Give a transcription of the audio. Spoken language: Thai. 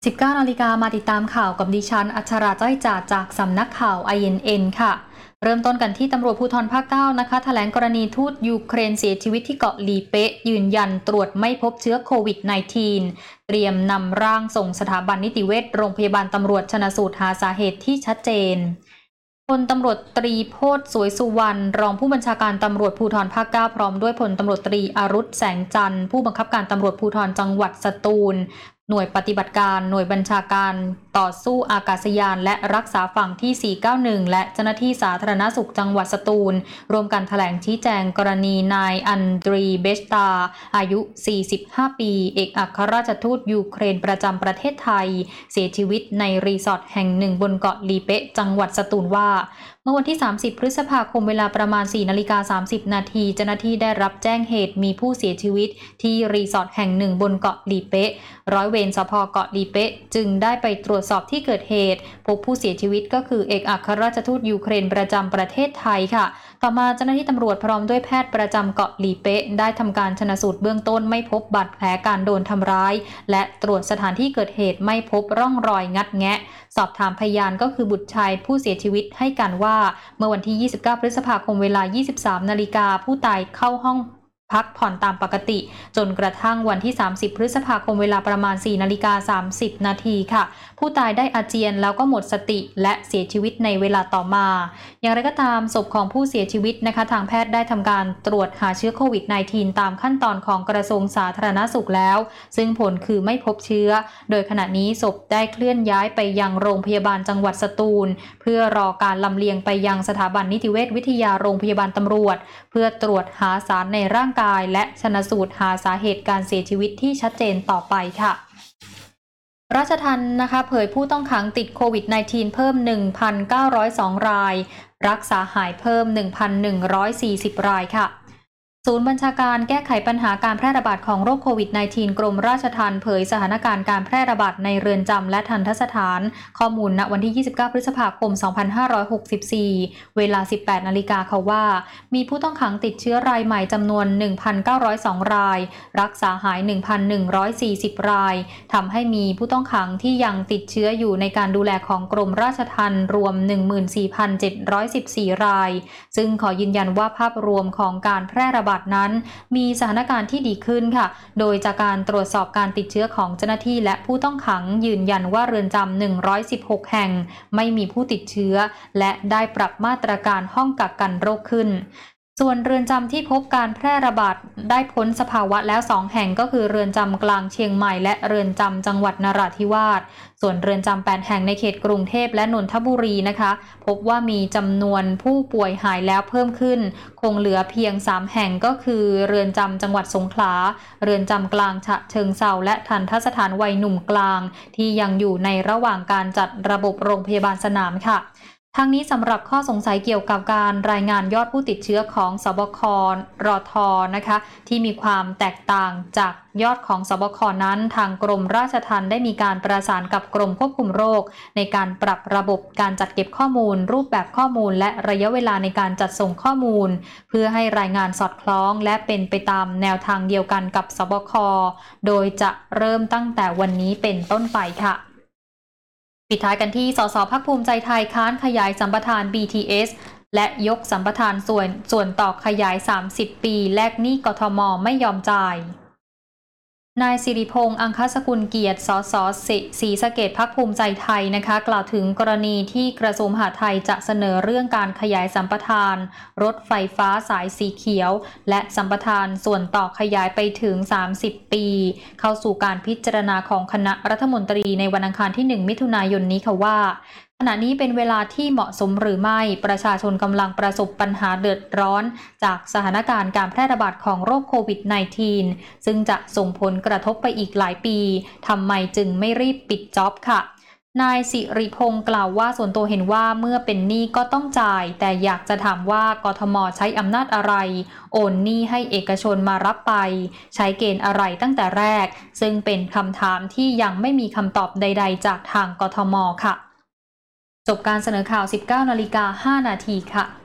19 นาฬิกามาติดตามข่าวกับดิฉันอัชราจ้อยจ่าจากสำนักข่าว INN ค่ะเริ่มต้นกันที่ตำรวจภูธรภาค 9 นะคะแถลงกรณีทูตยูเครนเสียชีวิตที่เกาะลีเป๊ะยืนยันตรวจไม่พบเชื้อโควิด -19 เตรียมนำร่างส่งสถาบันนิติเวชโรงพยาบาลตำรวจชันสูตรหาสาเหตุที่ชัดเจนพลตำรวจตรีโพธิ์สวยสุวรรณรองผู้บัญชาการตำรวจภูธรภาค 9 พร้อมด้วยพลตำรวจตรีอรุษแสงจันทร์ผู้บังคับการตำรวจภูธรจังหวัดสตูลหน่วยปฏิบัติการหน่วยบัญชาการต่อสู้อากาศยานและรักษาฝั่งที่ 491 และเจ้าหน้าที่สาธารณสุขจังหวัดสตูลรวมกันแถลงชี้แจงกรณีนายอันดรีเบสตาอายุ 45 ปีเอกอัครราชทูตยูเครนประจำประเทศไทยเสียชีวิตในรีสอร์ทแห่งหนึ่งบนเกาะลีเป๊ะจังหวัดสตูลว่าเมื่อวันที่ 30 พฤษภาคมเวลาประมาณ 4:30 นาทีเจ้าหน้าที่ได้รับแจ้งเหตุมีผู้เสียชีวิตที่รีสอร์ทแห่งหนึ่งบนเกาะลีเป๊ะร้อยเวรสภ.เกาะลีเป๊ะจึงได้ไปตรวจสอบที่เกิดเหตุพบผู้เสียชีวิตก็คือเอกอัครราชทูตยูเครนประจำประเทศไทยค่ะต่อมาเจ้าหน้าที่ตำรวจพร้อมด้วยแพทย์ประจำเกาะลีเป๊ะได้ทำการชันสูตรเบื้องต้นไม่พบบาดแผลการโดนทำร้ายและตรวจสถานที่เกิดเหตุไม่พบร่องรอยงัดแงะสอบถามพยานก็คือบุตรชายผู้เสียชีวิตให้การว่าเมื่อวันที่ 29 พฤษภาคมเวลา 23 นาฬิกาผู้ตายเข้าห้องพักผ่อนตามปกติจนกระทั่งวันที่ 30 พฤษภาคมเวลาประมาณ 4:30 นาทีค่ะผู้ตายได้อาเจียนแล้วก็หมดสติและเสียชีวิตในเวลาต่อมาอย่างไรก็ตามศพของผู้เสียชีวิตนะคะทางแพทย์ได้ทำการตรวจหาเชื้อโควิด -19 ตามขั้นตอนของกระทรวงสาธารณสุขแล้วซึ่งผลคือไม่พบเชื้อโดยขณะนี้ศพได้เคลื่อนย้ายไปยังโรงพยาบาลจังหวัดสตูลเพื่อรอการลำเลียงไปยังสถาบันนิติเวชวิทยาโรงพยาบาลตำรวจเพื่อตรวจหาสารในร่างกายและชันสูตรหาสาเหตุการเสียชีวิตที่ชัดเจนต่อไปค่ะราชทัณฑ์นะคะเผยผู้ต้องขังติดโควิด -19 เพิ่ม 1,902 รายรักษาหายเพิ่ม 1,140 รายค่ะศูนย์บัญชาการแก้ไขปัญหาการแพร่ระบาดของโรคโควิด -19 กรมราชทัณฑ์เผยสถานการณ์การแพร่ระบาดในเรือนจำและทัณฑสถานข้อมูลณวันที่ 29 พฤษภาคม 2564 เวลา 18 นาฬิกาค่ะว่ามีผู้ต้องขังติดเชื้อรายใหม่จำนวน 1,902 รายรักษาหาย 1,140 รายทำให้มีผู้ต้องขังที่ยังติดเชื้ออยู่ในการดูแลของกรมราชทัณฑ์รวม 14,714 รายซึ่งขอยืนยันว่าภาพรวมของการแพร่ระบาดนั้นมีสถานการณ์ที่ดีขึ้นค่ะโดยจากการตรวจสอบการติดเชื้อของเจ้าหน้าที่และผู้ต้องขังยืนยันว่าเรือนจำ116แห่งไม่มีผู้ติดเชื้อและได้ปรับมาตรการห้องกักกันโรคขึ้นส่วนเรือนจำที่พบการแพร่ระบาดได้พ้นสภาวะแล้ว2แห่งก็คือเรือนจำกลางเชียงใหม่และเรือนจำจังหวัดนราธิวาสส่วนเรือนจำ8แห่งในเขตกรุงเทพและนนทบุรีนะคะพบว่ามีจำนวนผู้ป่วยหายแล้วเพิ่มขึ้นคงเหลือเพียง3แห่งก็คือเรือนจำจังหวัดสงขลาเรือนจำกลางฉะเชิงเทราและทัณฑสถานวัยหนุ่มกลางที่ยังอยู่ในระหว่างการจัดระบบโรงพยาบาลสนามค่ะทั้งนี้สำหรับข้อสงสัยเกี่ยวกับการรายงานยอดผู้ติดเชื้อของสบครทนะคะที่มีความแตกต่างจากยอดของสบคนั้นทางกรมราชทัณฑ์ได้มีการประสานกับกรมควบคุมโรคในการปรับระบบการจัดเก็บข้อมูลรูปแบบข้อมูลและระยะเวลาในการจัดส่งข้อมูลเพื่อให้รายงานสอดคล้องและเป็นไปตามแนวทางเดียวกันกับสบคโดยจะเริ่มตั้งแต่วันนี้เป็นต้นไปค่ะปิดท้ายกันที่สสพรรคภูมิใจไทยค้านขยายสัมปทาน BTS และยกสัมปทานส่วนต่อขยาย30ปีแลกหนี้กทมไม่ยอมจ่ายนายสิริพงษ์อังคสกุลเกียรติสสศรีสะเกษพรรคภูมิใจไทยนะคะกล่าวถึงกรณีที่กระทรวงมหาดไทยจะเสนอเรื่องการขยายสัมปทานรถไฟฟ้าสายสีเขียวและสัมปทานส่วนต่อขยายไปถึง30ปีเข้าสู่การพิจารณาของคณะรัฐมนตรีในวันอังคารที่1มิถุนายนนี้ค่ะว่าขณะนี้เป็นเวลาที่เหมาะสมหรือไม่ประชาชนกำลังประสบปัญหาเดือดร้อนจากสถานการณ์การแพร่ระบาดของโรคโควิด -19 ซึ่งจะส่งผลกระทบไปอีกหลายปีทำไมจึงไม่รีบปิดจ็อบค่ะนายสิริพงษ์กล่าวว่าส่วนตัวเห็นว่าเมื่อเป็นหนี้ก็ต้องจ่ายแต่อยากจะถามว่ากทมใช้อำนาจอะไรโอนหนี้ให้เอกชนมารับไปใช้เกณฑ์อะไรตั้งแต่แรกซึ่งเป็นคำถามที่ยังไม่มีคำตอบใดๆจากทางกทมค่ะจบการเสนอข่าว 19:05 นาทีค่ะ